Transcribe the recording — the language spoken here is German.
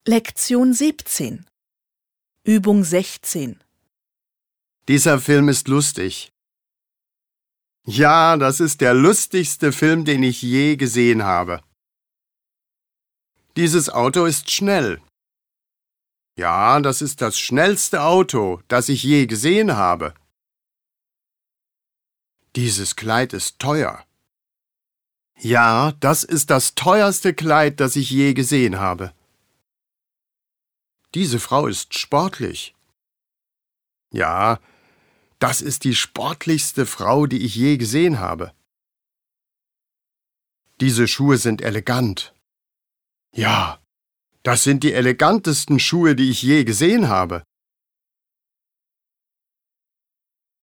Lektion 17 Übung 16 Dieser Film ist lustig. Ja, das ist der lustigste Film, den ich je gesehen habe. Dieses Auto ist schnell. Ja, das ist das schnellste Auto, das ich je gesehen habe. Dieses Kleid ist teuer. Ja, das ist das teuerste Kleid, das ich je gesehen habe. Diese Frau ist sportlich. Ja, das ist die sportlichste Frau, die ich je gesehen habe. Diese Schuhe sind elegant. Ja, das sind die elegantesten Schuhe, die ich je gesehen habe.